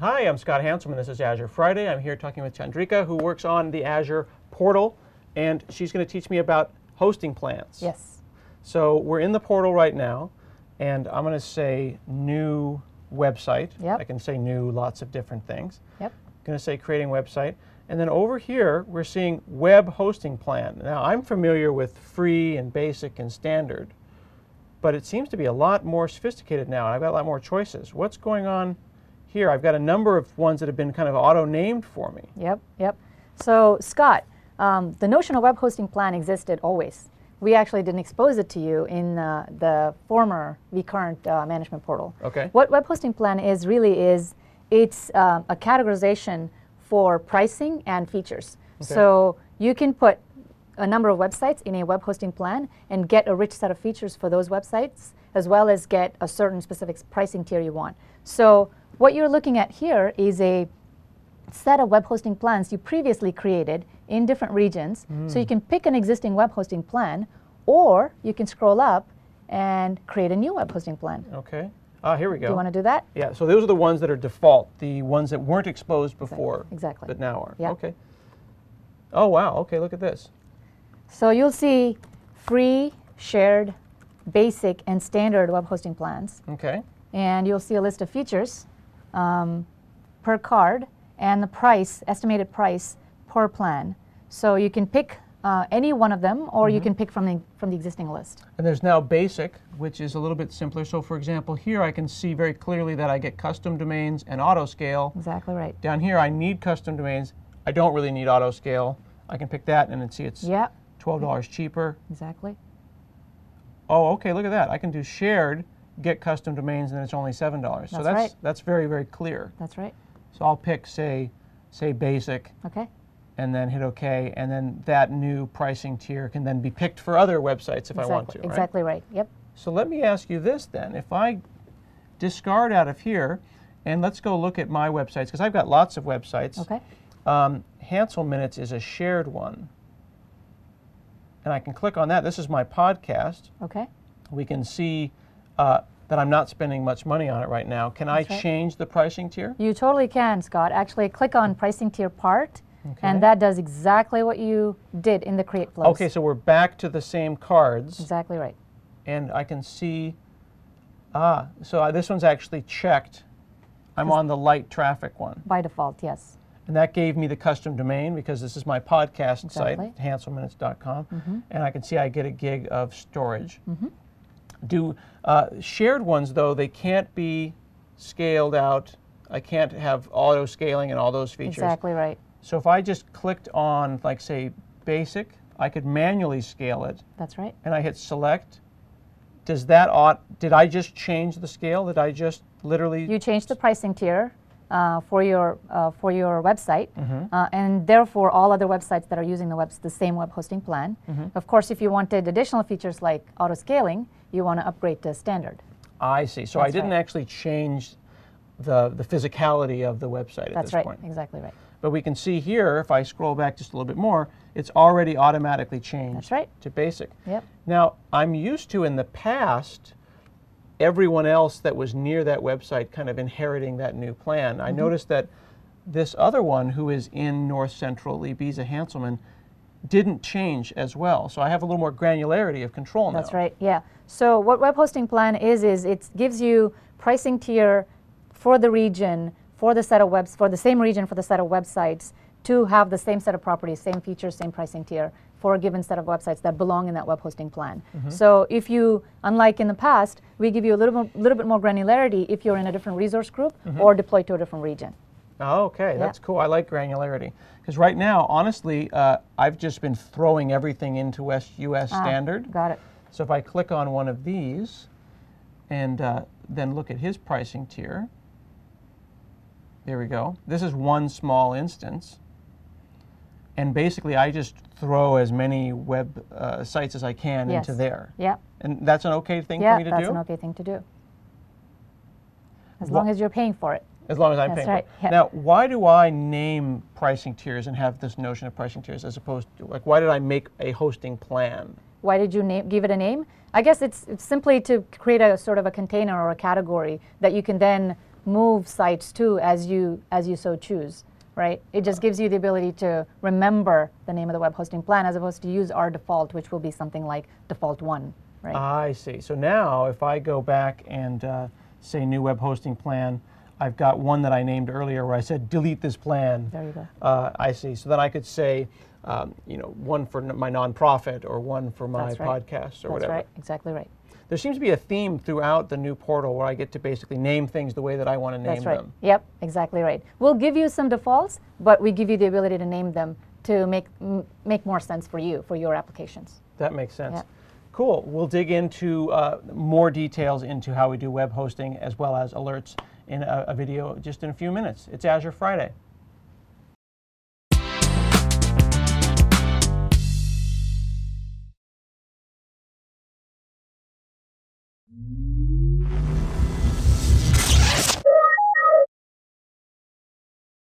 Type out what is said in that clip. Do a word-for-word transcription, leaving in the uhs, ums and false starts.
Hi, I'm Scott Hanselman. This is Azure Friday. I'm here talking with Chandrika, who works on the Azure portal, and she's going to teach me about hosting plans. Yes. So we're in the portal right now, and I'm going to say new website. Yep. I can say new lots of different things. Yep. I'm going to say creating website. And then over here, we're seeing web hosting plan. Now, I'm familiar with free and basic and standard, but it seems to be a lot more sophisticated now, and I've got a lot more choices. What's going on here? I've got a number of ones that have been kind of auto-named for me. Yep, yep. So, Scott, um, the notion of web hosting plan existed always. We actually didn't expose it to you in uh, the former vCurrent uh, management portal. Okay. What web hosting plan is really is, it's um, a categorization for pricing and features. Okay. So you can put a number of websites in a web hosting plan and get a rich set of features for those websites, as well as get a certain specific pricing tier you want. So what you're looking at here is a set of web hosting plans you previously created in different regions. Mm. So you can pick an existing web hosting plan, or you can scroll up and create a new web hosting plan. Okay. Ah, here we go. Do you want to do that? Yeah, so those are the ones that are default, the ones that weren't exposed before, exactly. but now are. Yep. Okay. Oh, wow. Okay, look at this. So you'll see free, shared, basic, and standard web hosting plans. Okay. And you'll see a list of features um, per card and the price, estimated price per plan. So you can pick uh, any one of them, or mm-hmm. you can pick from the, from the existing list. And there's now basic, which is a little bit simpler. So for example, here I can see very clearly that I get custom domains and auto scale. Exactly right. Down here I need custom domains. I don't really need auto scale. I can pick that and then see it's yep. twelve dollars cheaper. Exactly. Oh, okay, look at that. I can do shared, get custom domains, and then it's only seven dollars. That's so that's right. that's very, very clear. That's right. So I'll pick, say, say basic. Okay. And then hit OK, and then that new pricing tier can then be picked for other websites if exactly. I want to, right? Exactly right, yep. So let me ask you this then. If I discard out of here, and let's go look at my websites, because I've got lots of websites. Okay. Um, Hansel Minutes is a shared one. And I can click on that. This is my podcast. Okay. We can see uh, that I'm not spending much money on it right now. Can That's I right. change the pricing tier? You totally can, Scott. Actually, click on pricing tier part. Okay. And that does exactly what you did in the create flows. Okay, so we're back to the same cards. Exactly right. And I can see, ah, so I, this one's actually checked. I'm on the light traffic one. By default, yes. And that gave me the custom domain, because this is my podcast exactly. site, hansel minutes dot com. Mm-hmm. And I can see I get a gig of storage. Mm-hmm. Do uh, shared ones, though, they can't be scaled out. I can't have auto scaling and all those features. Exactly right. So if I just clicked on, like, say, basic, I could manually scale it. That's right. And I hit select. Does that ought, did I just change the scale? Did I just literally? You changed the pricing tier uh, for your uh, for your website, mm-hmm. uh, and therefore all other websites that are using the web the same web hosting plan. Mm-hmm. Of course, if you wanted additional features like auto scaling, you want to upgrade to standard. I see. So That's I didn't right. actually change the the physicality of the website at That's this right. point. Exactly right. But we can see here, if I scroll back just a little bit more, it's already automatically changed That's right. to basic. Yep. Now, I'm used to in the past, everyone else that was near that website kind of inheriting that new plan. Mm-hmm. I noticed that this other one, who is in North Central, Ibiza Hanselman, didn't change as well. So I have a little more granularity of control now. That's right, yeah. So what web hosting plan is, is it gives you pricing tier for the region, for the set of webs, for the same region, for the set of websites, to have the same set of properties, same features, same pricing tier for a given set of websites that belong in that web hosting plan. Mm-hmm. So if you, unlike in the past, we give you a little, more, little bit more granularity if you're in a different resource group mm-hmm. or deployed to a different region. Oh, okay, yeah. That's cool. I like granularity. Because right now, honestly, uh, I've just been throwing everything into West U S ah, standard. Got it. So if I click on one of these and uh, then look at his pricing tier, there we go. This is one small instance. And basically, I just throw as many web uh, sites as I can yes. into there. Yeah. And that's an okay thing yeah, for me to that's do? an okay thing to do. As Well, long as you're paying for it. As long as I'm That's paying right. for it. Yeah. Now, why do I name pricing tiers and have this notion of pricing tiers as opposed to, like, why did I make a hosting plan? Why did you name, give it a name? I guess it's, it's simply to create a sort of a container or a category that you can then move sites to as you as you so choose, right? It just gives you the ability to remember the name of the web hosting plan as opposed to use our default, which will be something like default one, right? I see. So now if I go back and uh, say new web hosting plan, I've got one that I named earlier where I said delete this plan. There you go. Uh, I see. So then I could say, um, you know, one for n- my nonprofit or one for my That's right. podcast or That's whatever. right. Exactly right. There seems to be a theme throughout the new portal where I get to basically name things the way that I want to name That's right. them. Yep, exactly right. We'll give you some defaults, but we give you the ability to name them to make m- make more sense for you, for your applications. That makes sense. Yep. Cool. We'll dig into uh, more details into how we do web hosting as well as alerts in a, a video just in a few minutes. It's Azure Friday. Mm-hmm.